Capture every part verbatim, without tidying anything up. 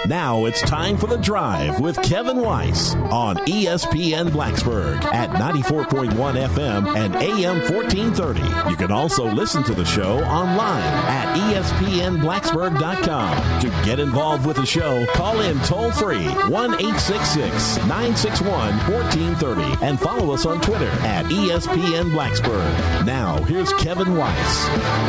Now it's time for The Drive with Kevin Weiss on E S P N Blacksburg at ninety-four point one F M and A M fourteen thirty. You can also listen to the show online at E S P N Blacksburg dot com. To get involved with the show, call in toll-free one eight six six, nine six one, one four three zero and follow us on Twitter at E S P N Blacksburg. Now, here's Kevin Weiss.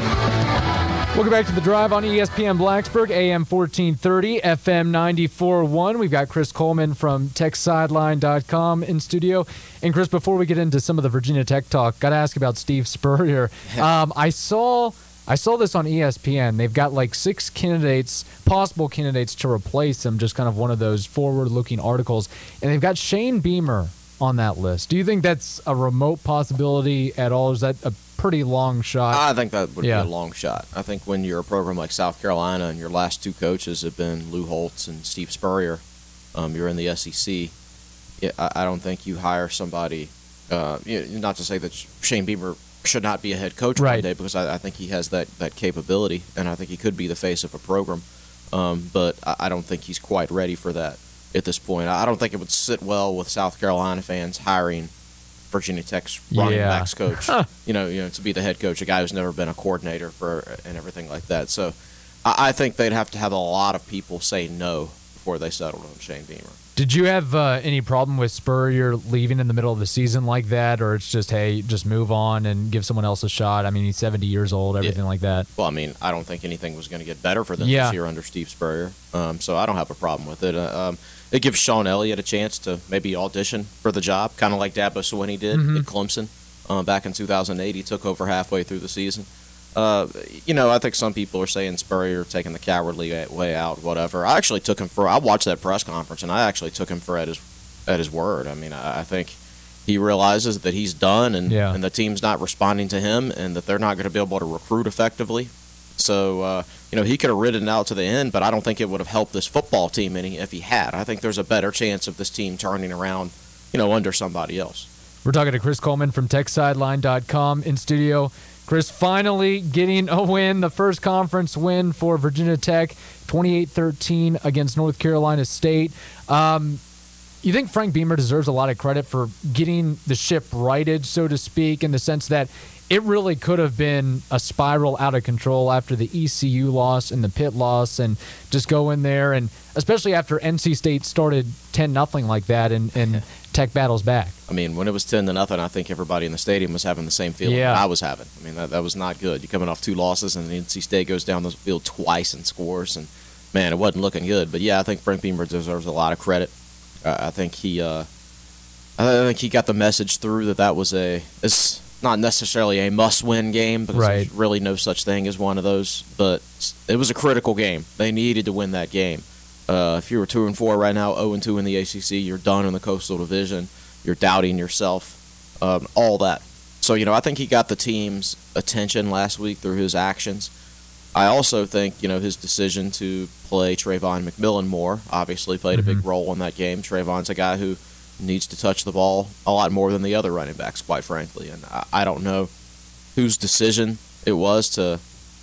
Welcome back to The Drive on E S P N Blacksburg, A M fourteen thirty, F M ninety-four point one. We've got Chris Coleman from Tech Sideline dot com in studio. And, Chris, before we get into some of the Virginia Tech talk, got to ask about Steve Spurrier. Um, I saw I saw this on E S P N. They've got like six candidates, possible candidates to replace him, just kind of one of those forward-looking articles. And they've got Shane Beamer on that list. Do you think that's a remote possibility at all? Is that a pretty long shot? I think that would yeah. be a long shot. I think when you're a program like South Carolina and your last two coaches have been Lou Holtz and Steve Spurrier, um, you're in the S E C, I, I don't think you hire somebody, uh, you know, not to say that Shane Beamer should not be a head coach right. one day, because I, I think he has that, that capability, and I think he could be the face of a program, um, but I, I don't think he's quite ready for that at this point. I don't think it would sit well with South Carolina fans hiring Virginia Tech's running yeah. backs coach, you know, you know, to be the head coach, a guy who's never been a coordinator for and everything like that. So I, I think they'd have to have a lot of people say no before they settled on Shane Beamer. Did you have uh, any problem with Spurrier leaving in the middle of the season like that, or it's just, hey, just move on and give someone else a shot? I mean, he's seventy years old, everything yeah. like that. Well, I mean, I don't think anything was going to get better for them yeah. this year under Steve Spurrier, um, so I don't have a problem with it. Uh, um, it gives Sean Elliott a chance to maybe audition for the job, kind of like Dabo Swinney did mm-hmm. at Clemson uh, back in two thousand eight. He took over halfway through the season. Uh, you know, I think some people are saying Spurrier taking the cowardly way out, whatever. I actually took him for. I watched that press conference, and I actually took him for at his at his word. I mean, I, I think he realizes that he's done, and yeah. and the team's not responding to him, and that they're not going to be able to recruit effectively. So, uh, you know, he could have ridden out to the end, but I don't think it would have helped this football team any if he had. I think there's a better chance of this team turning around, you know, under somebody else. We're talking to Chris Coleman from Tech Sideline dot com in studio. Chris, finally getting a win, the first conference win for Virginia Tech, twenty-eight thirteen against North Carolina State. Um, you think Frank Beamer deserves a lot of credit for getting the ship righted, so to speak, in the sense that it really could have been a spiral out of control after the E C U loss and the Pitt loss, and just go in there, and especially after N C State started ten nothing like that, and, and Tech battles back. I mean, when it was ten to nothing, I think everybody in the stadium was having the same feeling yeah. that I was having. I mean, that, that was not good. You're coming off two losses, and N C State goes down the field twice and scores, and, man, it wasn't looking good. But, yeah, I think Frank Beamer deserves a lot of credit. Uh, I think he uh, I think he got the message through that that was a it's not necessarily a must-win game, because right. there's really no such thing as one of those. But it was a critical game. They needed to win that game. Uh, if you were two and four right now, zero and two in the A C C, you're done in the Coastal Division. You're doubting yourself, um, all that. So, you know, I think he got the team's attention last week through his actions. I also think, you know, his decision to play Trayvon McMillan more obviously played mm-hmm. a big role in that game. Trayvon's a guy who needs to touch the ball a lot more than the other running backs, quite frankly. And I, I don't know whose decision it was to,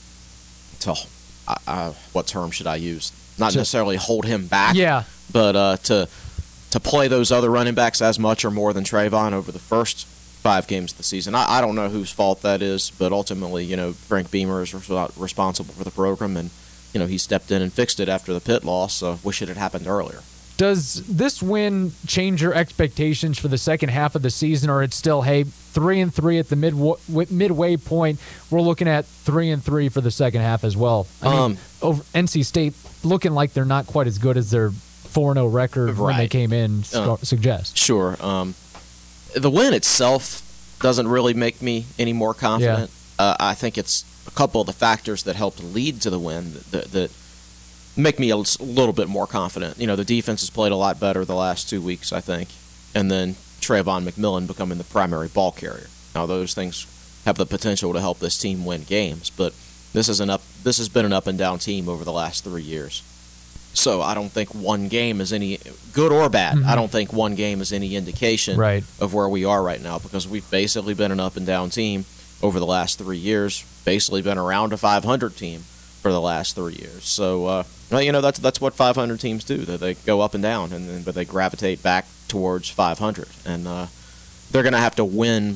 to uh, uh, what term should I use? Not necessarily hold him back, yeah. but uh, to to play those other running backs as much or more than Trayvon over the first five games of the season. I, I don't know whose fault that is, but ultimately, you know, Frank Beamer is res- responsible for the program, and, you know, he stepped in and fixed it after the Pitt loss, so wish it had happened earlier. Does this win change your expectations for the second half of the season, or it's still, hey, three and three at the mid midway point? We're looking at three and three for the second half as well. I mean, um, over N C State looking like they're not quite as good as their four and oh record right. when they came in uh, suggest. Sure. Um, the win itself doesn't really make me any more confident. Yeah. Uh, I think it's a couple of the factors that helped lead to the win that, that, that make me a little bit more confident. You know, the defense has played a lot better the last two weeks, I think, and then Trayvon McMillan becoming the primary ball carrier. Now, those things have the potential to help this team win games, but this is an up. This has been an up and down team over the last three years. So I don't think one game is any good or bad. Mm-hmm. I don't think one game is any indication right. of where we are right now, because we've basically been an up and down team over the last three years. Basically been around a five hundred team for the last three years. So, uh, well, you know, that's that's what five hundred teams do. That they go up and down, and then, but they gravitate back towards five hundred. And uh, they're going to have to win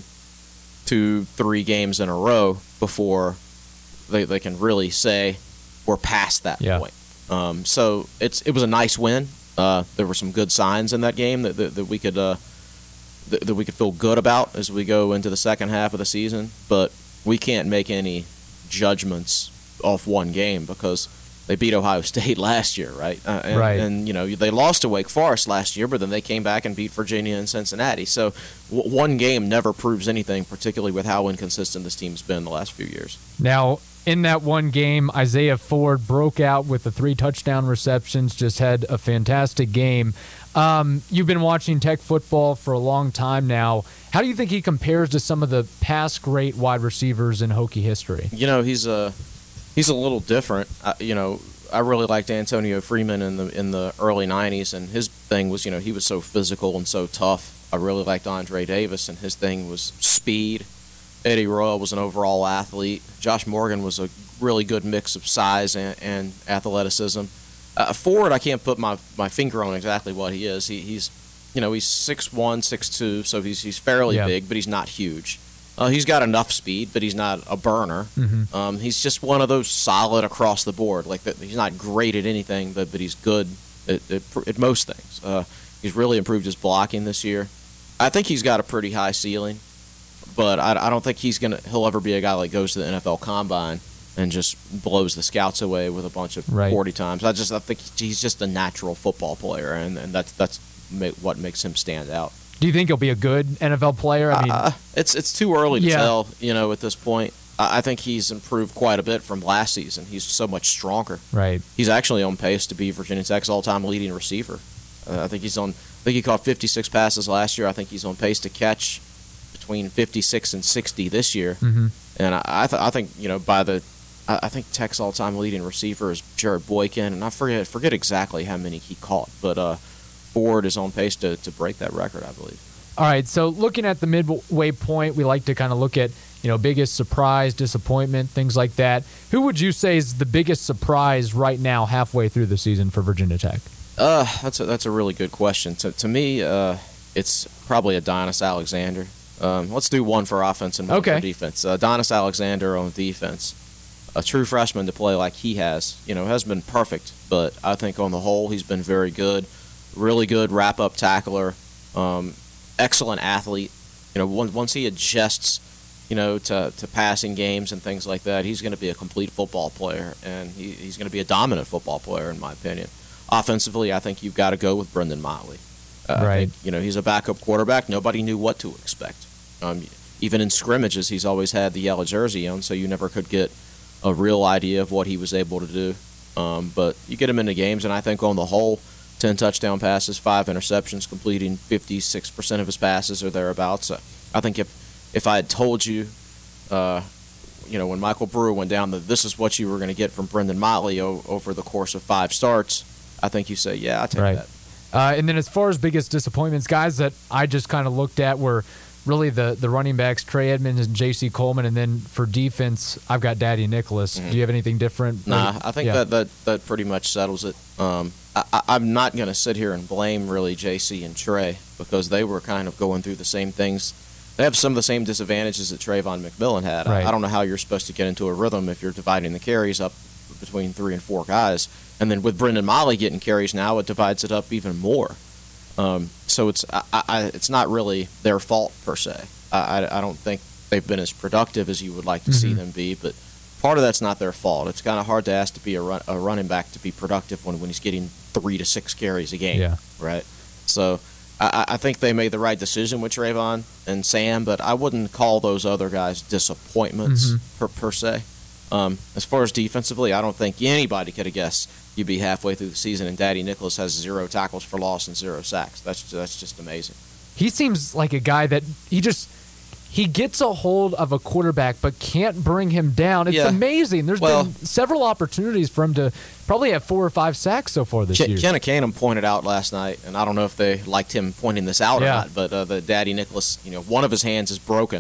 two, three games in a row before they they can really say we're past that yeah. point. Um, so it's it was a nice win. Uh, there were some good signs in that game that that, that we could uh, that, that we could feel good about as we go into the second half of the season. But we can't make any judgments off one game because they beat Ohio State last year, right? Uh, and, right. And, you know, they lost to Wake Forest last year, but then they came back and beat Virginia and Cincinnati. So w- one game never proves anything, particularly with how inconsistent this team's been the last few years. Now, in that one game, Isaiah Ford broke out with the three touchdown receptions, just had a fantastic game. Um, you've been watching Tech football for a long time now. How do you think he compares to some of the past great wide receivers in Hokie history? You know, he's a he's a little different. Uh, you know, I really liked Antonio Freeman in the in the early nineties, and his thing was, you know, he was so physical and so tough. I really liked Andre Davis, and his thing was speed. Eddie Royal was an overall athlete. Josh Morgan was a really good mix of size and, and athleticism. Uh, Ford, I can't put my, my finger on exactly what he is. He, he's, you know, he's six one, six two, so he's he's fairly yeah. big, but he's not huge. Uh, he's got enough speed, but he's not a burner. Mm-hmm. Um, he's just one of those solid across the board. Like that, he's not great at anything, but but he's good at, at, at most things. Uh, he's really improved his blocking this year. I think he's got a pretty high ceiling, but I, I don't think he's gonna he'll ever be a guy that goes to the N F L Combine and just blows the scouts away with a bunch of right. forty times. I just I think he's just a natural football player, and, and that's that's what makes him stand out. Do you think he'll be a good N F L player? I mean, uh, it's it's too early to yeah. tell. You know, at this point, I, I think he's improved quite a bit from last season. He's so much stronger. Right. He's actually on pace to be Virginia Tech's all-time leading receiver. Uh, I think he's on. I think he caught fifty-six passes last year. I think he's on pace to catch between fifty-six and sixty this year. Mm-hmm. And I I, th- I think you know by the I, I think Tech's all-time leading receiver is Jared Boykin, and I forget forget exactly how many he caught, but uh, Ford is on pace to to break that record, I believe. All right, so looking at the midway point, we like to kind of look at, you know, biggest surprise, disappointment, things like that. Who would you say is the biggest surprise right now halfway through the season for Virginia Tech? Uh, that's a, that's a really good question. To, to me, uh, it's probably Adonis Alexander. Um, let's do one for offense and one okay. for defense. Uh, Adonis Alexander on defense, a true freshman to play like he has, you know, has been perfect, but I think on the whole he's been very good, really good wrap-up tackler, um, excellent athlete. You know, once once he adjusts, you know, to, to passing games and things like that, he's going to be a complete football player, and he, he's going to be a dominant football player, in my opinion. Offensively, I think you've got to go with Brendan Motley. Uh, right. I think, you know, he's a backup quarterback. Nobody knew what to expect. Um, even in scrimmages, he's always had the yellow jersey on, so you never could get a real idea of what he was able to do. Um, but you get him into games, and I think on the whole, ten touchdown passes, five interceptions, completing fifty-six percent of his passes or thereabouts. So I think if if I had told you, uh, you know, when Michael Brewer went down, that this is what you were going to get from Brendan Motley o- over the course of five starts, I think you say, yeah, I take right. that. Uh, and then as far as biggest disappointments, guys that I just kind of looked at were really the, the running backs, Trey Edmonds and J C Coleman. And then for defense, I've got Daddy Nicholas. Mm-hmm. Do you have anything different? Nah, I think yeah. that, that, that pretty much settles it. Um, I, I, I'm not going to sit here and blame really J C and Trey because they were kind of going through the same things. They have some of the same disadvantages that Trayvon McMillan had. Right. I, I don't know how you're supposed to get into a rhythm if you're dividing the carries up between three and four guys. And then with Brendan Motley getting carries now, it divides it up even more. Um, so it's I, I, it's not really their fault per se. I, I, I don't think they've been as productive as you would like to mm-hmm. see them be, but part of that's not their fault. It's kind of hard to ask to be a, run, a running back to be productive when, when he's getting three to six carries a game, yeah. right? So I, I think they made the right decision with Trayvon and Sam, but I wouldn't call those other guys disappointments mm-hmm. per, per se. Um, as far as defensively, I don't think anybody could have guessed you'd be halfway through the season and Daddy Nicholas has zero tackles for loss and zero sacks. That's that's just amazing. He seems like a guy that he just he gets a hold of a quarterback but can't bring him down. It's yeah. amazing. There's well, been several opportunities for him to probably have four or five sacks so far this Ken, year. Kenna Canham pointed out last night, and I don't know if they liked him pointing this out yeah. or not, but uh, the Daddy Nicholas, you know, one of his hands is broken,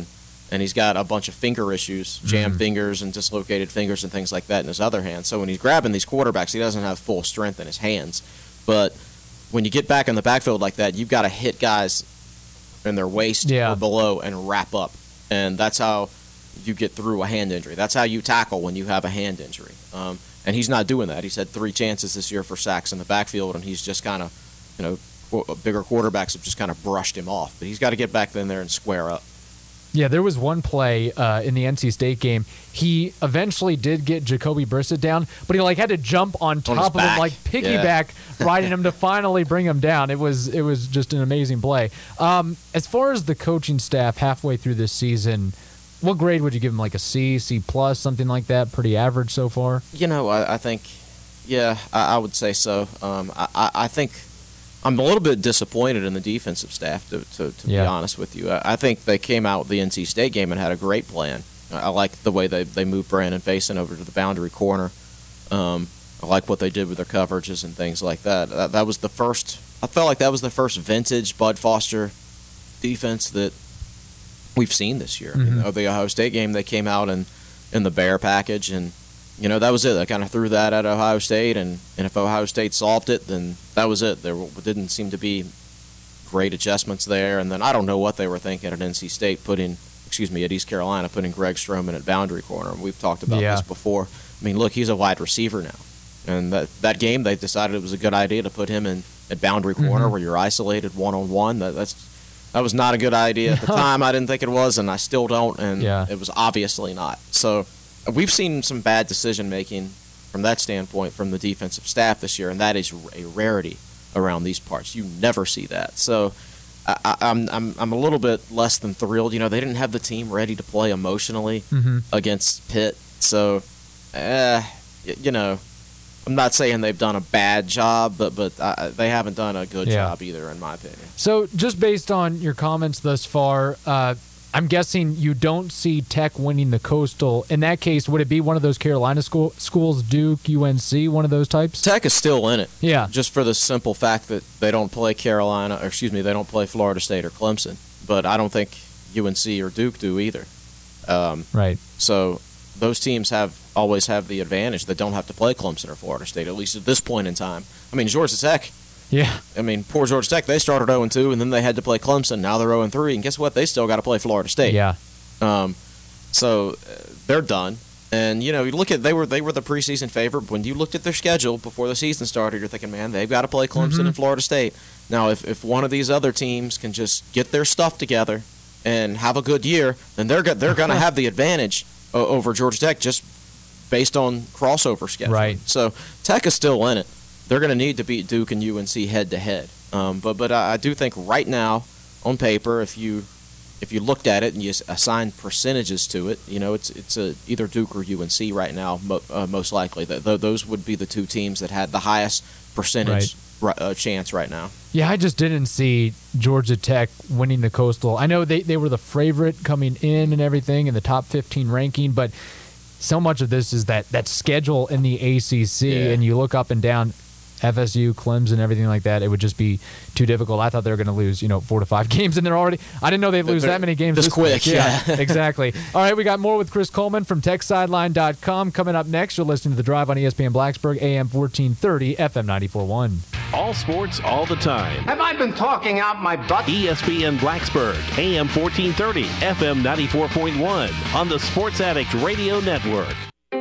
and he's got a bunch of finger issues, jammed Mm-hmm. fingers and dislocated fingers and things like that in his other hand. So when he's grabbing these quarterbacks, he doesn't have full strength in his hands. But when you get back in the backfield like that, you've got to hit guys in their waist Yeah. or below and wrap up. And that's how you get through a hand injury. That's how you tackle when you have a hand injury. Um, and he's not doing that. He's had three chances this year for sacks in the backfield, and he's just kind of, you know, qu- bigger quarterbacks have just kind of brushed him off. But he's got to get back in there and square up. Yeah, there was one play uh, in the N C State game. He eventually did get Jacoby Brissett down, but he like had to jump on top his of him, back. like piggyback, riding him to finally bring him down. It was it was just an amazing play. Um, as far as the coaching staff halfway through this season, what grade would you give him? Like a C, C plus, something like that? Pretty average so far. You know, I, I think, yeah, I, I would say so. Um, I, I, I think I'm a little bit disappointed in the defensive staff, to, to, to Yeah. be honest with you. I, I think they came out with the N C State game and had a great plan. I, I like the way they, they moved Brandon Faison over to the boundary corner. Um, I like what they did with their coverages and things like that. that. That was the first, I felt like that was the first vintage Bud Foster defense that we've seen this year. Mhm. You know, the Ohio State game, they came out in, in the bear package, and you know, that was it. They kind of threw that at Ohio State, and, and if Ohio State solved it, then that was it. There didn't seem to be great adjustments there. And then I don't know what they were thinking at N C State, putting, excuse me, at East Carolina, putting Greg Stroman at boundary corner. We've talked about Yeah. this before. I mean, look, he's a wide receiver now. And that, that game, they decided it was a good idea to put him in at boundary corner Mhm. where you're isolated one-on-one. That, that's That was not a good idea at the time. I didn't think it was, and I still don't, and Yeah. it was obviously not. So we've seen some bad decision-making from that standpoint from the defensive staff this year, and that is a rarity around these parts. You never see that. So I, I, I'm, I'm I'm a little bit less than thrilled. You know, they didn't have the team ready to play emotionally Mhm. against Pitt. So, uh, y- you know, I'm not saying they've done a bad job, but but uh, they haven't done a good Yeah. job either, in my opinion. So, just based on your comments thus far, uh, I'm guessing you don't see Tech winning the Coastal. In that case, would it be one of those Carolina school, schools, Duke, U N C, one of those types? Tech is still in it. Yeah. Just for the simple fact that they don't play Carolina, or excuse me, they don't play Florida State or Clemson. But I don't think U N C or Duke do either. Um, Right. so those teams have always have the advantage. They don't have to play Clemson or Florida State, at least at this point in time. I mean, Georgia Tech. Yeah. I mean, poor Georgia Tech. They started oh and two, and then they had to play Clemson. Now they're oh and three, and guess what? They still got to play Florida State. Yeah. Um, so uh, they're done. And you know, you look at they were they were the preseason favorite. When you looked at their schedule before the season started, you're thinking, man, they've got to play Clemson Mhm. and Florida State. Now, if if one of these other teams can just get their stuff together and have a good year, then they're go- they're going to have the advantage o- over Georgia Tech just based on crossover schedule. Right. So Tech is still in it. They're going to need to beat Duke and U N C head to head. Um, but but I I do think right now, on paper, if you if you looked at it and you s- assigned percentages to it, you know, it's it's a, either Duke or U N C right now, mo- uh, most likely. Th- th- those would be the two teams that had the highest percentage ri- uh, chance right now. Yeah, I just didn't see Georgia Tech winning the Coastal. I know they, they were the favorite coming in and everything in the top fifteen ranking, but so much of this is that, that schedule in the A C C, Yeah. and you look up and down F S U, Clemson, everything like that, it would just be too difficult. I thought they were going to lose, you know, four to five games, and they're already. I didn't know they'd lose They're that many games this quick, yeah. exactly. All right, we got more with Chris Coleman from Tech Sideline dot com coming up next. You're listening to The Drive on E S P N Blacksburg, A M fourteen thirty, F M ninety-four point one. All sports, all the time. Have I been talking out my butt? E S P N Blacksburg, A M fourteen thirty, F M ninety-four point one on the Sports Addict Radio Network.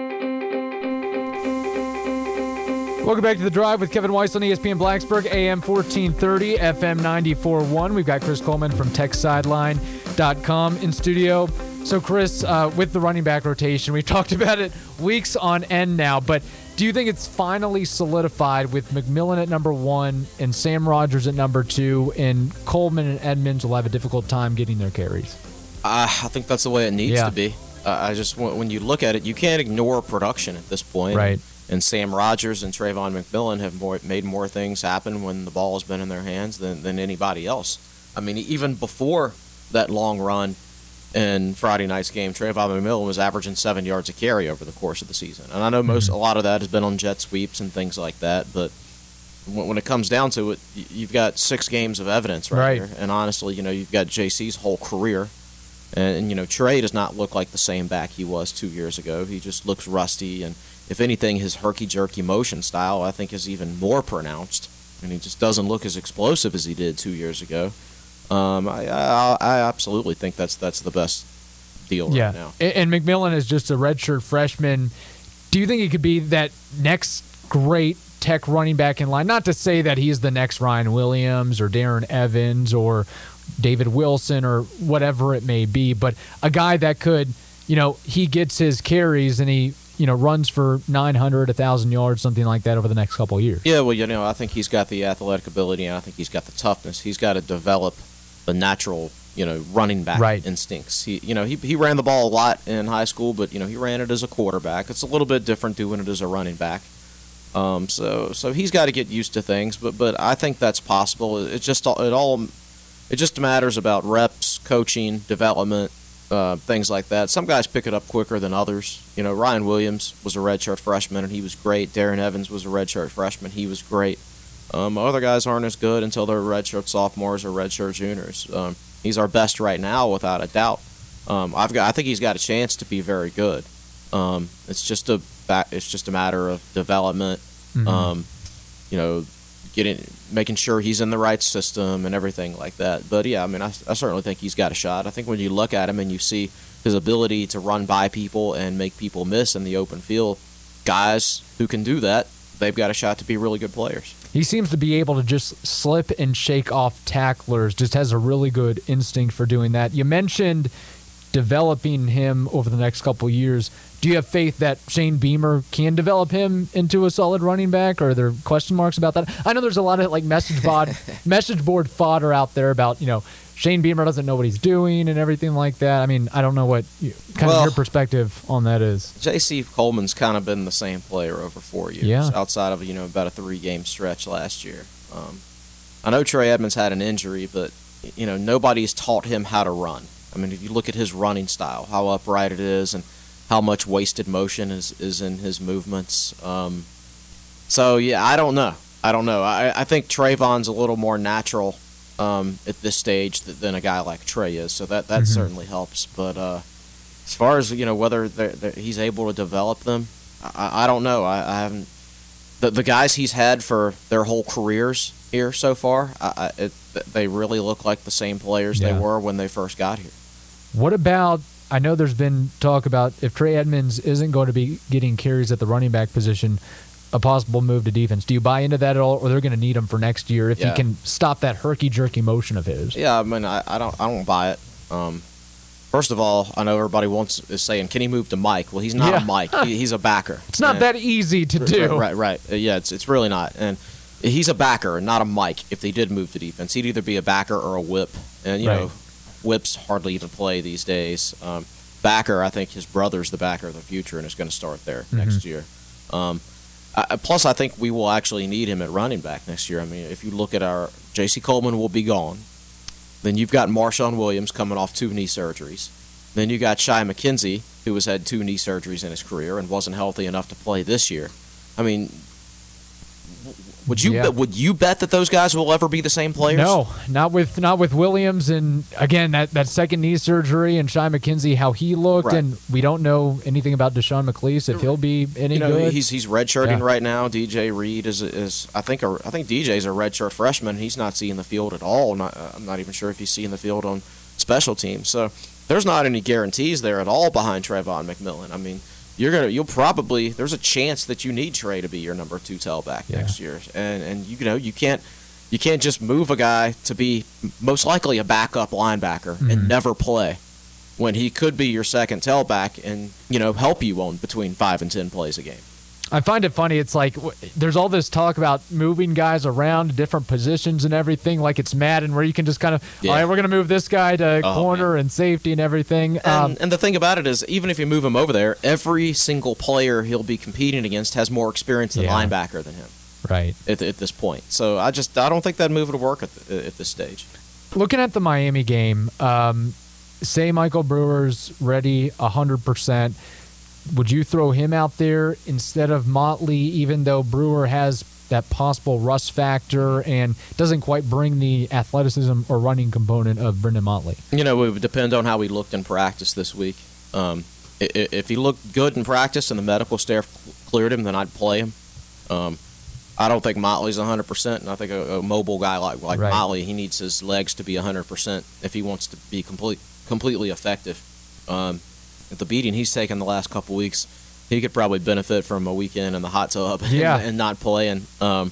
Welcome back to The Drive with Kevin Weiss on E S P N Blacksburg, A M fourteen thirty, F M ninety-four point one. We've got Chris Coleman from Tech Sideline dot com in studio. So, Chris, uh, with the running back rotation, we've talked about it weeks on end now, but do you think it's finally solidified with McMillan at number one and Sam Rogers at number two, and Coleman and Edmonds will have a difficult time getting their carries? Uh, I think that's the way it needs Yeah. to be. Uh, I just when when you look at it, you can't ignore production at this point. Right. And Sam Rogers and Trayvon McMillan have more, made more things happen when the ball has been in their hands than, than anybody else. I mean, even before that long run in Friday night's game, Trayvon McMillan was averaging seven yards a carry over the course of the season. And I know most a lot of that has been on jet sweeps and things like that, but when, when it comes down to it, y- you've got six games of evidence right, Right. here. And honestly, you know, you've got J C's whole career And, and, you know, Trey does not look like the same back he was two years ago. He just looks rusty. And if anything, his herky-jerky motion style, I think, is even more pronounced. And he just doesn't look as explosive as he did two years ago. Um, I, I, I absolutely think that's that's the best deal yeah. right now. And McMillan is just a redshirt freshman. Do you think he could be that next great Tech running back in line? Not to say that he's the next Ryan Williams or Darren Evans or David Wilson or whatever it may be, but a guy that could, you know, he gets his carries and he, you know, runs for nine hundred, one thousand yards, something like that over the next couple of years. Yeah, well, you know, I think he's got the athletic ability and I think he's got the toughness. He's got to develop the natural, you know, running back right. instincts. He, you know, he he ran the ball a lot in high school, but, you know, he ran it as a quarterback. It's a little bit different doing it as a running back. Um, so so he's got to get used to things, but but I think that's possible. It's just it all it just matters about reps, coaching, development, uh, things like that. Some guys pick it up quicker than others. You know, Ryan Williams was a redshirt freshman and he was great. Darren Evans was a redshirt freshman. He was great. Um, other guys aren't as good until they're redshirt sophomores or redshirt juniors. Um, he's our best right now, without a doubt. Um, I've got I think he's got a chance to be very good. Um, it's just a it's just a matter of development. Mm-hmm. Um, you know, getting making sure he's in the right system and everything like that. But yeah, I mean, I, I certainly think he's got a shot. I think when you look at him and you see his ability to run by people and make people miss in the open field, guys who can do that, they've got a shot to be really good players. He seems to be able to just slip and shake off tacklers, just has a really good instinct for doing that. You mentioned developing him over the next couple of years. Do you have faith that Shane Beamer can develop him into a solid running back, or are there question marks about that? I know there's a lot of like message board, message board fodder out there about, you know, Shane Beamer doesn't know what he's doing and everything like that. I mean, I don't know what you, kind well, of your perspective on that is. J C Coleman's kind of been the same player over four years, yeah. outside of, you know, about a three-game stretch last year. Um, I know Trey Edmonds had an injury, but, you know, nobody's taught him how to run. I mean, if you look at his running style, how upright it is, and how much wasted motion is, is in his movements. Um, so, yeah, I don't know. I don't know. I, I think Trayvon's a little more natural um, at this stage than a guy like Trey is, so that, that mm-hmm. certainly helps. But uh, as far as, you know, whether they're, they're, he's able to develop them, I, I don't know. I, I haven't the, – the guys he's had for their whole careers here so far, I, I, it, they really look like the same players yeah. they were when they first got here. What about – I know there's been talk about if Trey Edmonds isn't going to be getting carries at the running back position, a possible move to defense. Do you buy into that at all, or they're going to need him for next year if yeah. he can stop that herky-jerky motion of his? Yeah, I mean, I, I don't I don't buy it. Um, first of all, I know everybody wants is saying, can he move to Mike? Well, he's not yeah. a Mike. He, he's a backer. It's not and, that easy to do. Right, right. right. Uh, yeah, it's it's really not. And he's a backer, not a Mike. If they did move to defense, he'd either be a backer or a whip. And, you right. know, whips hardly even play these days. Um, backer, I think his brother's the backer of the future and is going to start there mm-hmm. next year. Um, I, plus, I think we will actually need him at running back next year. I mean, if you look at our J C Coleman will be gone. Then you've got Marshawn Williams coming off two knee surgeries. Then you got Shai McKenzie, who has had two knee surgeries in his career and wasn't healthy enough to play this year. I mean, would you yeah. would you bet that those guys will ever be the same players? No, not with not with Williams, and again that, that second knee surgery and Shai McKenzie, how he looked, right. and we don't know anything about Deshaun McLeese if he'll be any you know, good. He's he's redshirting yeah. right now. D J Reed is is I think a, I think D J's a redshirt freshman. He's not seeing the field at all. Not, uh, I'm not even sure if he's seeing the field on special teams. So there's not any guarantees there at all behind Trayvon McMillan. I mean. You're gonna. You'll probably. There's a chance that you need Trey to be your number two tailback yeah. next year, and and you know you can't you can't just move a guy to be most likely a backup linebacker mm-hmm. and never play when he could be your second tailback and you know help you on between five and ten plays a game. I find it funny. It's like there's all this talk about moving guys around to different positions and everything, like it's Madden, where you can just kind of, yeah. all right, we're going to move this guy to oh, corner man. and safety and everything. And, um, and the thing about it is, even if you move him over there, every single player he'll be competing against has more experience than yeah. linebacker than him. Right. At, at this point. So I just I don't think that move would work at, the, at this stage. Looking at the Miami game, um, say Michael Brewer's ready one hundred percent. Would you throw him out there instead of Motley, even though Brewer has that possible rust factor and doesn't quite bring the athleticism or running component of Brendan Motley? You know, it would depend on how he looked in practice this week. Um, if he looked good in practice and the medical staff cleared him, then I'd play him. Um, I don't think Motley's one hundred percent, and I think a, a mobile guy like, like right. Motley, he needs his legs to be one hundred percent if he wants to be complete, completely effective. Um, the beating he's taken the last couple weeks, he could probably benefit from a weekend in the hot tub yeah. and, and not playing. Um,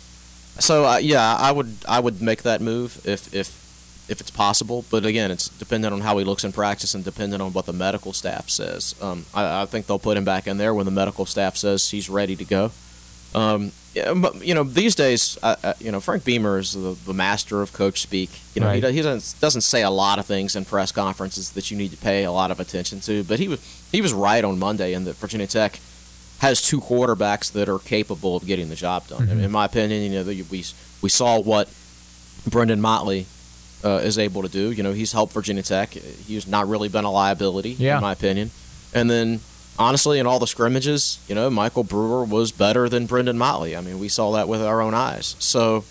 so, uh, yeah, I would I would make that move if, if if it's possible. But, again, it's dependent on how he looks in practice and dependent on what the medical staff says. Um, I, I think they'll put him back in there when the medical staff says he's ready to go. Um, yeah, but, you know, these days, uh, uh, you know, Frank Beamer is the, the master of coach speak. You know, right. he, he doesn't doesn't say a lot of things in press conferences that you need to pay a lot of attention to. But he was he was right on Monday in that Virginia Tech has two quarterbacks that are capable of getting the job done. Mm-hmm. In my opinion, you know, we we saw what Brendan Motley uh, is able to do. You know, he's helped Virginia Tech. He's not really been a liability, yeah. in my opinion. And then, honestly, in all the scrimmages, you know, Michael Brewer was better than Brendan Motley. I mean, we saw that with our own eyes. So,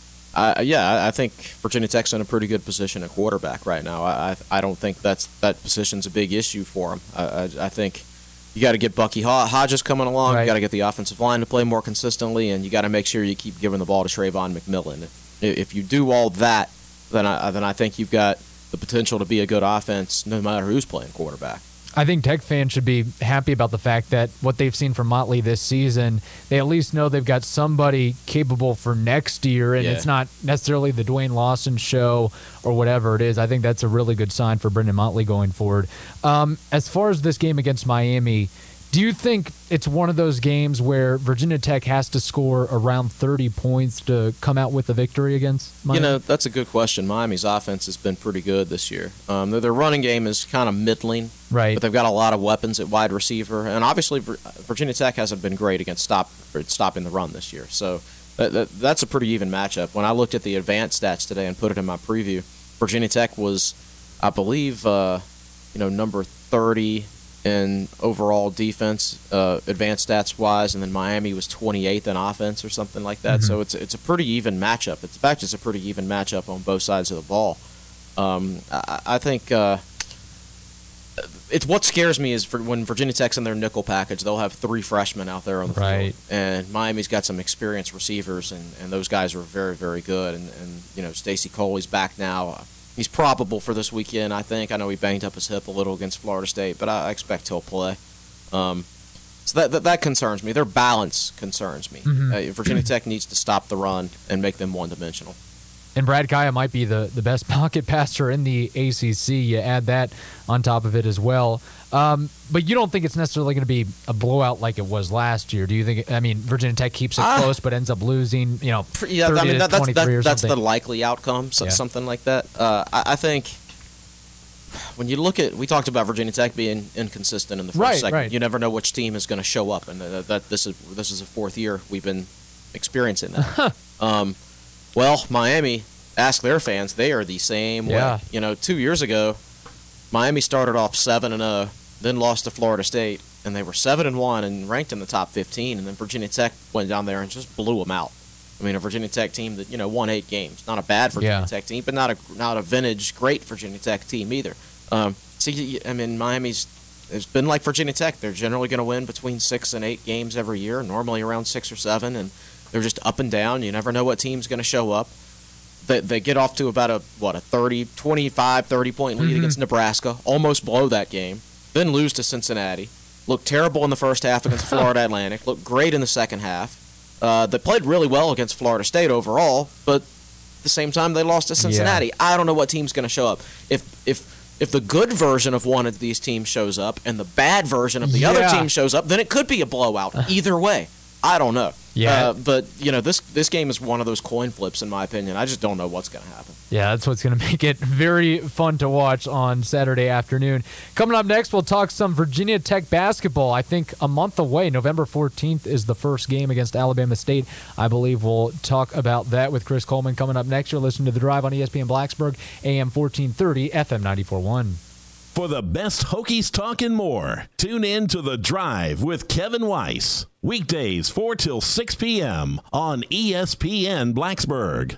uh, yeah, I think Virginia Tech's in a pretty good position at quarterback right now. I I don't think that's that position's a big issue for him. I, I, I think you got to get Bucky Hodges coming along. Right. You got to get the offensive line to play more consistently, and you got to make sure you keep giving the ball to Trayvon McMillan. If you do all that, then I then I think you've got the potential to be a good offense, no matter who's playing quarterback. I think Tech fans should be happy about the fact that what they've seen from Motley this season, they at least know they've got somebody capable for next year, and yeah. it's not necessarily the Dwayne Lawson show or whatever it is. I think that's a really good sign for Brendan Motley going forward. Um, as far as this game against Miami, do you think it's one of those games where Virginia Tech has to score around thirty points to come out with a victory against Miami? You know, that's a good question. Miami's offense has been pretty good this year. Um, their, their running game is kind of middling, right? But they've got a lot of weapons at wide receiver, and obviously Virginia Tech hasn't been great against stop for stopping the run this year. So that, that, that's a pretty even matchup. When I looked at the advanced stats today and put it in my preview, Virginia Tech was, I believe, uh, you know, number thirty in overall defense, uh, advanced stats wise, and then Miami was twenty-eighth in offense or something like that. Mm-hmm. So it's it's a pretty even matchup. It's, in fact, it's a pretty even matchup on both sides of the ball. Um, I, I think uh, it's what scares me is for when Virginia Tech's in their nickel package, they'll have three freshmen out there on the right. field, and Miami's got some experienced receivers, and, and those guys are very very good. And, and you know, Stacy Coley's back now. He's probable for this weekend, I think. I know he banged up his hip a little against Florida State, but I expect he'll play. Um, so that, that that concerns me. Their balance concerns me. Mm-hmm. Uh, Virginia Tech needs to stop the run and make them one-dimensional. And Brad Kaya might be the, the best pocket passer in the A C C. You add that on top of it as well. Um, but you don't think it's necessarily going to be a blowout like it was last year, do you think? I mean, Virginia Tech keeps it uh, close but ends up losing, you know, yeah, thirty I mean, that, to twenty-three that's, that, or that's something. the likely outcome, so, yeah. something like that. Uh, I, I think when you look at, we talked about Virginia Tech being inconsistent in the first right, segment. Right. You never know which team is going to show up, and that, that this is this is the fourth year we've been experiencing that. um, well, Miami, ask their fans, they are the same yeah. way. You know, two years ago, Miami started off seven and zero, then lost to Florida State, and they were seven and one and ranked in the top fifteen. And then Virginia Tech went down there and just blew them out. I mean, a Virginia Tech team that you know won eight games, not a bad Virginia yeah. Tech team, but not a not a vintage great Virginia Tech team either. Um, see, I mean, Miami's it's been like Virginia Tech. They're generally going to win between six and eight games every year, normally around six or seven, and they're just up and down. You never know what team's going to show up. They, they get off to about a, what, a thirty, twenty-five, thirty-point lead mm-hmm. against Nebraska, almost blow that game, then lose to Cincinnati, look terrible in the first half against Florida Atlantic, look great in the second half. Uh, they played really well against Florida State overall, but at the same time they lost to Cincinnati. Yeah. I don't know what team's going to show up. If if if the good version of one of these teams shows up and the bad version of the yeah. other team shows up, then it could be a blowout. Either way, I don't know. Yeah, uh, but you know this this game is one of those coin flips in my opinion. I just don't know what's going to happen. Yeah, that's what's going to make it very fun to watch on Saturday afternoon. Coming up next, we'll talk some Virginia Tech basketball. I think a month away, November fourteenth is the first game against Alabama State. I believe we'll talk about that with Chris Coleman coming up next. You're listening to The Drive on E S P N Blacksburg, A M fourteen thirty, F M ninety-four point one. For the best Hokies talk and more, tune in to The Drive with Kevin Weiss. Weekdays four till six p.m. on E S P N Blacksburg.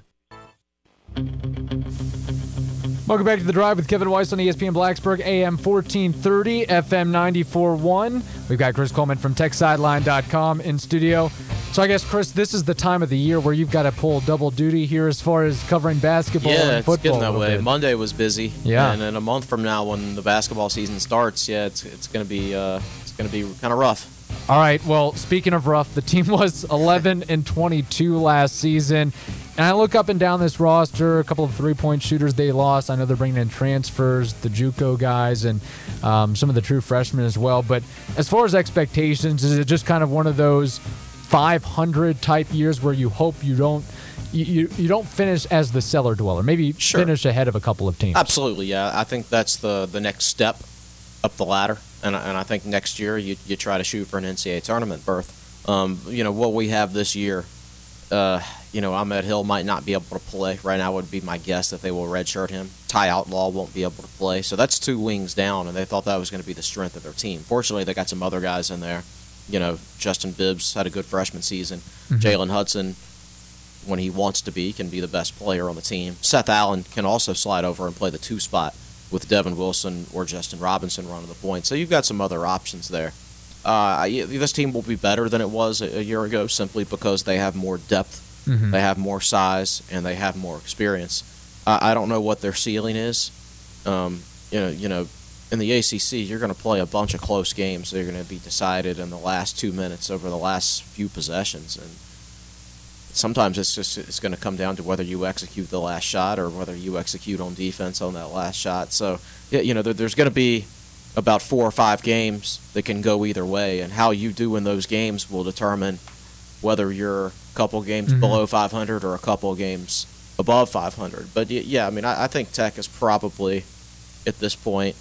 Welcome back to The Drive with Kevin Weiss on E S P N Blacksburg, A M fourteen thirty, F M ninety-four point one. We've got Chris Coleman from Tech Sideline dot com in studio. So I guess, Chris, this is the time of the year where you've got to pull double duty here as far as covering basketball yeah, and football. Yeah, it's getting that way. Bit. Monday was busy. Yeah. And then a month from now when the basketball season starts, yeah, it's it's going to be uh, it's going to be kind of rough. All right, well, speaking of rough, the team was eleven and twenty-two last season. And I look up and down this roster, a couple of three-point shooters they lost. I know they're bringing in transfers, the JUCO guys, and um, some of the true freshmen as well. But as far as expectations, is it just kind of one of those five hundred type years where you hope you don't you, you, you don't finish as the cellar dweller, maybe Sure. finish ahead of a couple of teams? Absolutely, yeah. I think that's the, the next step up the ladder. And, and I think next year you, you try to shoot for an N C double A tournament berth. Um, you know, what we have this year, uh, you know, Ahmed Hill might not be able to play. Right now would be my guess that they will redshirt him. Ty Outlaw won't be able to play. So that's two wings down, and they thought that was going to be the strength of their team. Fortunately, they got some other guys in there. You know, Justin Bibbs had a good freshman season. Mm-hmm. Jalen Hudson, when he wants to be, can be the best player on the team. Seth Allen can also slide over and play the two spot with Devin Wilson or Justin Robinson running the point. So you've got some other options there. Uh, this team will be better than it was a, a year ago simply because they have more depth, mm-hmm. they have more size, and they have more experience. Uh, I don't know what their ceiling is. Um, you know, you know, in the A C C, you're going to play a bunch of close games. They're going to be decided in the last two minutes over the last few possessions, and sometimes it's just it's going to come down to whether you execute the last shot or whether you execute on defense on that last shot. So, you know, there, there's going to be about four or five games that can go either way, and how you do in those games will determine whether you're a couple games mm-hmm. below five hundred or a couple games above five hundred. But, yeah, I mean, I, I think Tech is probably, at this point,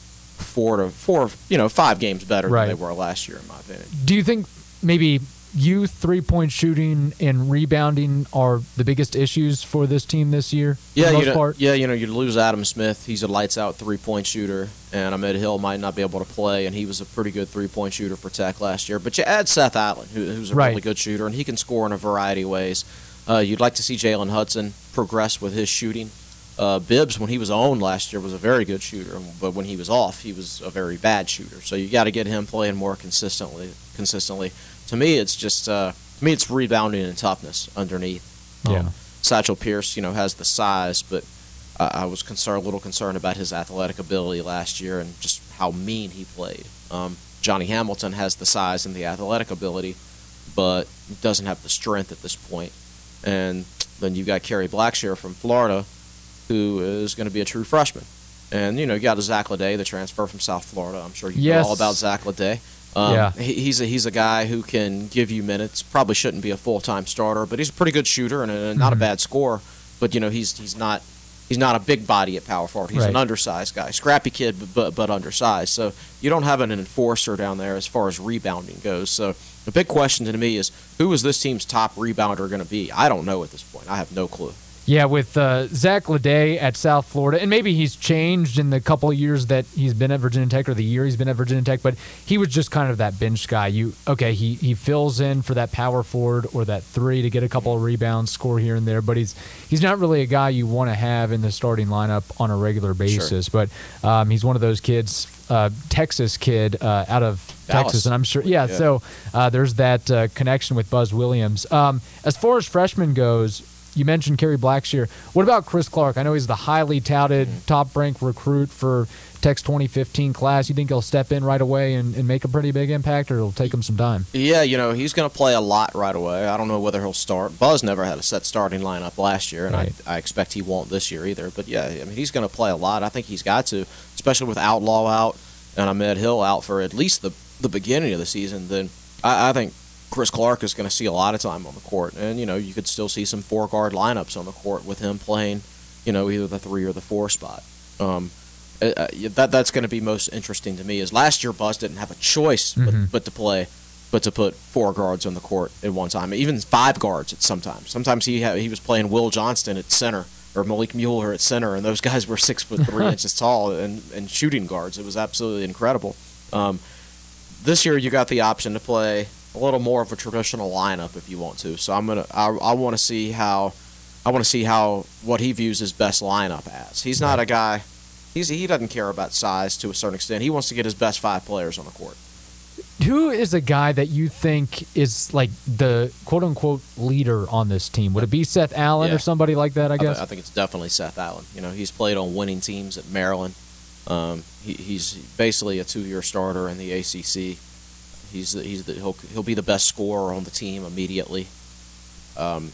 four to four, you know, five games better right. than they were last year, in my opinion. Do you think maybe youth, three-point shooting, and rebounding are the biggest issues for this team this year? Yeah, for the most you know, part? yeah, you know, you lose Adam Smith. He's a lights-out three-point shooter, and Ahmed Hill might not be able to play, and he was a pretty good three-point shooter for Tech last year. But you add Seth Allen, who, who's a right. really good shooter, and he can score in a variety of ways. Uh, you'd like to see Jalen Hudson progress with his shooting. Uh, Bibbs, when he was on last year, was a very good shooter, but when he was off, he was a very bad shooter. So you got to get him playing more consistently. Consistently, to me, it's just uh, to me it's rebounding and toughness underneath. Yeah, um, Satchel Pierce, you know, has the size, but uh, I was concerned, a little concerned about his athletic ability last year and just how mean he played. Um, Johnny Hamilton has the size and the athletic ability, but doesn't have the strength at this point. And then you got Kerry Blackshear from Florida, who is going to be a true freshman. And, you know, you got Zach Leday, the transfer from South Florida. I'm sure you yes. know all about Zach Leday. Um, yeah. he, he's, a, he's a guy who can give you minutes. Probably shouldn't be a full-time starter, but he's a pretty good shooter and a, not mm-hmm. a bad scorer. But, you know, he's he's not he's not a big body at power forward. He's right. an undersized guy. Scrappy kid, but, but, but undersized. So you don't have an enforcer down there as far as rebounding goes. So the big question to me is, who is this team's top rebounder going to be? I don't know at this point. I have no clue. Yeah, with uh, Zach Leday at South Florida, and maybe he's changed in the couple of years that he's been at Virginia Tech or the year he's been at Virginia Tech, but he was just kind of that bench guy. You okay, he, he fills in for that power forward or that three to get a couple of rebounds, score here and there, but he's he's not really a guy you want to have in the starting lineup on a regular basis. Sure. But um, he's one of those kids, uh, Texas kid uh, out of Dallas. Texas, and I'm sure, yeah, yeah. so uh, there's that uh, connection with Buzz Williams. Um, as far as freshmen goes, you mentioned Kerry Blackshear. What about Chris Clark? I know he's the highly touted, mm-hmm. top-ranked recruit for Tech's twenty fifteen class. You think he'll step in right away and, and make a pretty big impact, or it'll take him some time? Yeah, you know, he's going to play a lot right away. I don't know whether he'll start. Buzz never had a set starting lineup last year, and right. I, I expect he won't this year either. But, yeah, I mean, he's going to play a lot. I think he's got to, especially with Outlaw out and Ahmed Hill out for at least the, the beginning of the season. Then I, I think Chris Clark is going to see a lot of time on the court, and you know you could still see some four guard lineups on the court with him playing, you know, either the three or the four spot. Um, uh, that that's going to be most interesting to me. Is last year Buzz didn't have a choice but, mm-hmm. but to play, but to put four guards on the court at one time, even five guards at sometimes. Sometimes he had, he was playing Will Johnston at center or Malik Mueller at center, and those guys were six foot three inches tall and, and shooting guards. It was absolutely incredible. Um, this year, you got the option to play a little more of a traditional lineup if you want to. So I'm gonna I, I want to see how I want to see how what he views his best lineup as. He's not a guy. He's he doesn't care about size to a certain extent. He wants to get his best five players on the court. Who is a guy that you think is like the quote-unquote leader on this team? Would it be Seth Allen Yeah. or somebody like that, I guess? I, I think it's definitely Seth Allen. You know, he's played on winning teams at Maryland. Um, he, he's basically a two-year starter in the A C C. He's the, he's the, he'll he'll be the best scorer on the team immediately. Um,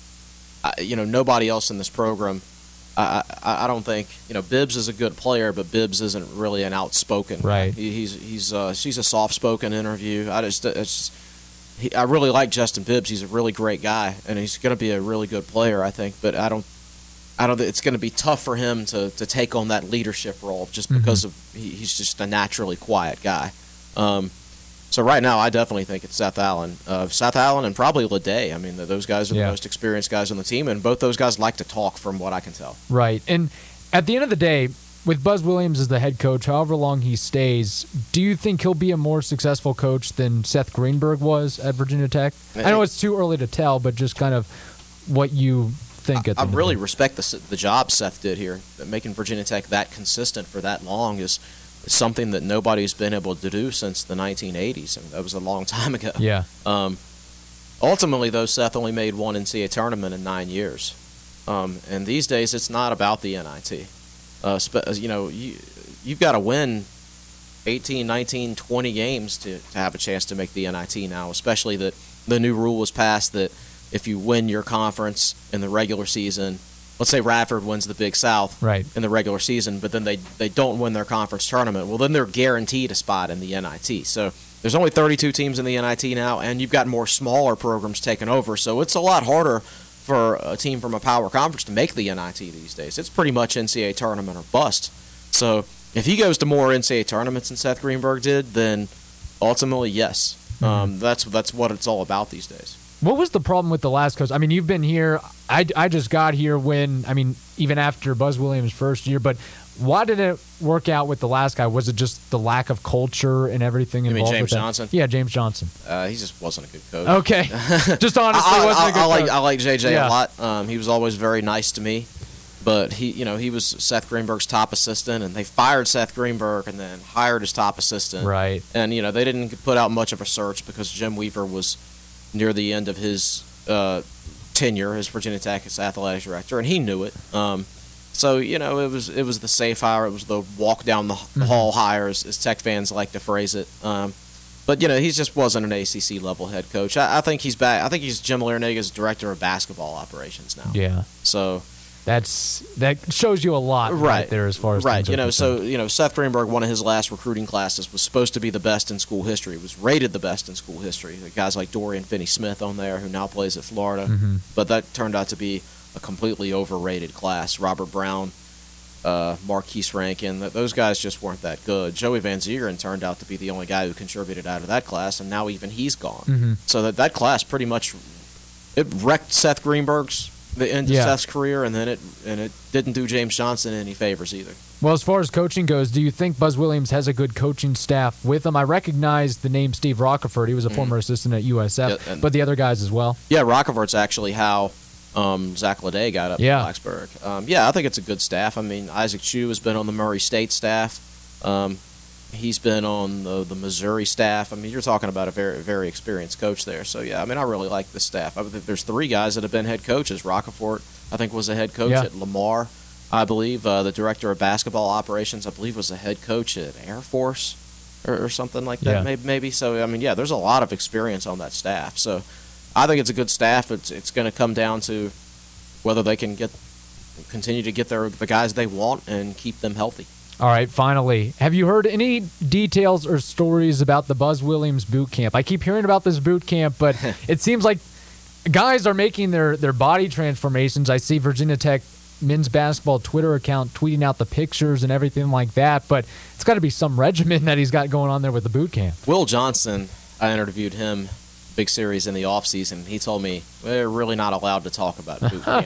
I, you know, nobody else in this program. I, I I don't think you know Bibbs is a good player, but Bibbs isn't really an outspoken. Right. He, he's he's uh, she's a soft-spoken interview. I just it's, he, I really like Justin Bibbs. He's a really great guy, and he's going to be a really good player, I think. But I don't I don't. It's going to be tough for him to, to take on that leadership role just because mm-hmm. of he, he's just a naturally quiet guy. Um, so right now, I definitely think it's Seth Allen, uh, Seth Allen, and probably Leday. I mean, those guys are yeah. the most experienced guys on the team, and both those guys like to talk, from what I can tell. Right, and at the end of the day, with Buzz Williams as the head coach, however long he stays, do you think he'll be a more successful coach than Seth Greenberg was at Virginia Tech? I know it's too early to tell, but just kind of what you think. At the I, I really day. respect the the job Seth did here. Making Virginia Tech that consistent for that long is, is something that nobody's been able to do since the nineteen eighties. I mean, that was a long time ago. Yeah. Um, ultimately, though, Seth only made one N C double A tournament in nine years. Um, and these days, it's not about the N I T. Uh, spe- you know, you, you've got to win eighteen, nineteen, twenty games to, to have a chance to make the N I T now, especially that the new rule was passed that if you win your conference in the regular season, let's say Radford wins the Big South right. in the regular season, but then they, they don't win their conference tournament, well, then they're guaranteed a spot in the N I T. So there's only thirty-two teams in the N I T now, and you've got more smaller programs taking over, so it's a lot harder for a team from a power conference to make the N I T these days. It's pretty much N C double A tournament or bust. So if he goes to more N C double A tournaments than Seth Greenberg did, then ultimately, yes. Mm-hmm. Um, that's that's what it's all about these days. What was the problem with the last coach? I mean, you've been here. I, I just got here when, I mean, even after Buzz Williams' first year, but why did it work out with the last guy? Was it just the lack of culture and everything you involved mean James with that? Johnson? Yeah, James Johnson. Uh, he just wasn't a good coach. Okay. Just honestly I, wasn't I, a good I like, coach. I like J J Yeah. a lot. Um, he was always very nice to me. But he, you know, he was Seth Greenberg's top assistant, and they fired Seth Greenberg and then hired his top assistant. Right. And, you know, they didn't put out much of a search because Jim Weaver was near the end of his uh, tenure as Virginia Tech's athletic director, and he knew it. Um, so, you know, it was it was the safe hire. It was the walk down the, the hall hire, as, as Tech fans like to phrase it. Um, but, you know, he just wasn't an A C C level head coach. I, I think he's back. I think he's Jim Larnaga's director of basketball operations now. Yeah. So That's that shows you a lot right, right there as far as right. things You are know, concerned. so you know, Seth Greenberg, one of his last recruiting classes, was supposed to be the best in school history. It was rated the best in school history. The guys like Dorian Finney-Smith on there, who now plays at Florida, mm-hmm. but that turned out to be a completely overrated class. Robert Brown, uh, Marquise Rankin, th- those guys just weren't that good. Joey Van Zieren turned out to be the only guy who contributed out of that class, and now even he's gone. Mm-hmm. So that that class pretty much it wrecked Seth Greenberg's the end of Yeah. Seth's career, and then it and it didn't do James Johnson any favors either. Well, as far as coaching goes, do you think Buzz Williams has a good coaching staff with him? I recognize the name Steve Rockeford. He was a mm-hmm. former assistant at U S F, yeah, but the other guys as well? Yeah, Rockeford's actually how um, Zach Leday got up yeah. in Blacksburg. Um, yeah, I think it's a good staff. I mean, Isaac Chu has been on the Murray State staff. Um, he's been on the, the Missouri staff. I mean, you're talking about a very, very experienced coach there. So, yeah, I mean, I really like the staff. I think there's three guys that have been head coaches. Rockefort, I think, was a head coach yeah. at Lamar. I believe uh, the director of basketball operations, I believe, was a head coach at Air Force or, or something like that, yeah. maybe, maybe. So, I mean, yeah, there's a lot of experience on that staff. So, I think it's a good staff. It's it's going to come down to whether they can get continue to get their the guys they want and keep them healthy. All right, finally, have you heard any details or stories about the Buzz Williams boot camp? I keep hearing about this boot camp, but it seems like guys are making their, their body transformations. I see Virginia Tech men's basketball Twitter account tweeting out the pictures and everything like that, but it's got to be some regimen that he's got going on there with the boot camp. Will Johnson, I interviewed him, big series in the offseason. He told me, we're really not allowed to talk about boot camp.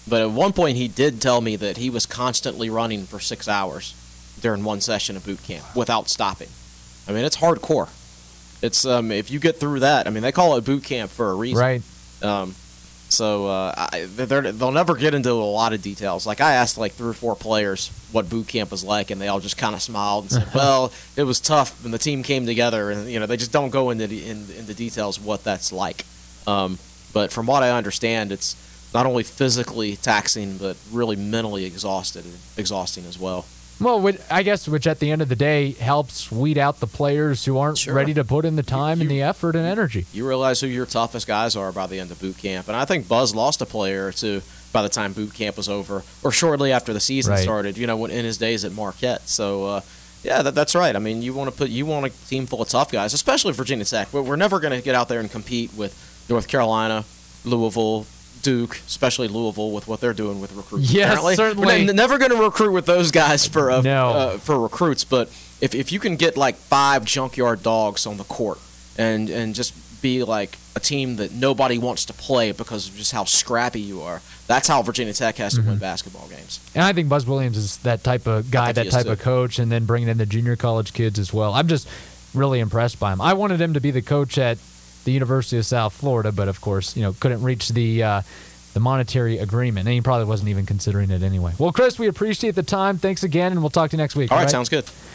But at one point, he did tell me that he was constantly running for six hours during one session of boot camp without stopping. I mean, it's hardcore. It's um, if you get through that, I mean, they call it boot camp for a reason. Right. Um, so uh, I, they're, they'll never get into a lot of details. Like I asked like three or four players what boot camp was like, and they all just kind of smiled and said, "Well, it was tough, and the team came together." And you know, they just don't go into the, in, into details of what that's like. Um, but from what I understand, it's not only physically taxing, but really mentally exhausted, exhausting as well. Well, I guess which at the end of the day helps weed out the players who aren't Sure. ready to put in the time You- and the effort and energy. You realize who your toughest guys are by the end of boot camp. And I think Buzz lost a player or two by the time boot camp was over, or shortly after the season Right. started, you know, when in his days at Marquette. So, uh, yeah, that, that's right. I mean, you want to put you want a team full of tough guys, especially Virginia Tech. We're, we're never going to get out there and compete with North Carolina, Louisville, Duke, especially Louisville with what they're doing with recruits. Yes, apparently. certainly. We're n- never going to recruit with those guys for uh, No. uh, for recruits, but if if you can get like five junkyard dogs on the court and and just be like a team that nobody wants to play because of just how scrappy you are, that's how Virginia Tech has to Mm-hmm. win basketball games. And I think Buzz Williams is that type of guy, think he that is type too. of coach, and then bringing in the junior college kids as well. I'm just really impressed by him. I wanted him to be the coach at the University of South Florida, but of course, you know, couldn't reach the uh, the monetary agreement, and he probably wasn't even considering it anyway. Well, Chris, we appreciate the time. Thanks again, and we'll talk to you next week. All right, sounds good.